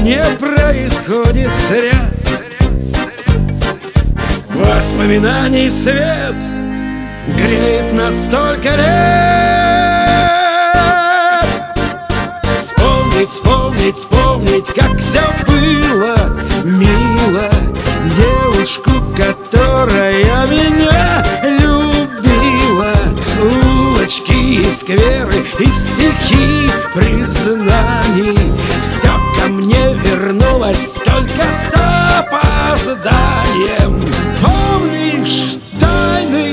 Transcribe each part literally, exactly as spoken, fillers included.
не происходит зря. Воспоминаний свет греет нас столько лет. Вспомнить, вспомнить, вспомнить, как все было мило. Девушку, которая меня любила. Улочки и скверы, и стихи признаний. Все ко мне вернулось только с опозданием. Помнишь тайны,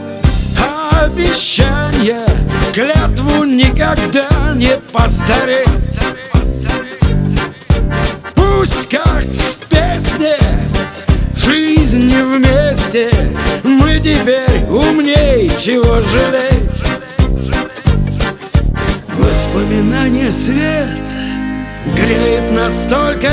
обещания, клятву никогда не постареть? Пусть как в песне, жизнь вместе, мы теперь умней, чего жалеть. Воспоминания свет греет нас столько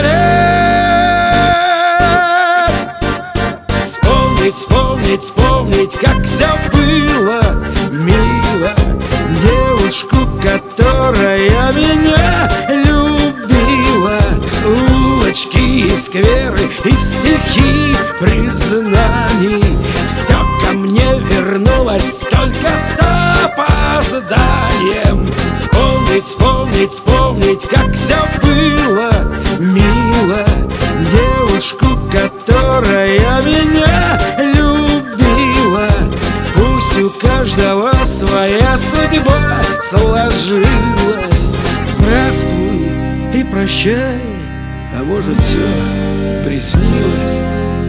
лет. Вспомнить, вспомнить, вспомнить, как все было мило. Девушку, которая меня любила. Улочки и скверы, и стихи признаний. Все ко мне вернулось только с опозданием. Вспомнить, вспомнить, вспомнить, как все было мило. Девушку, которая меня любила. Пусть у каждого своя судьба сложилась. Здравствуй и прощай, а может все приснилось.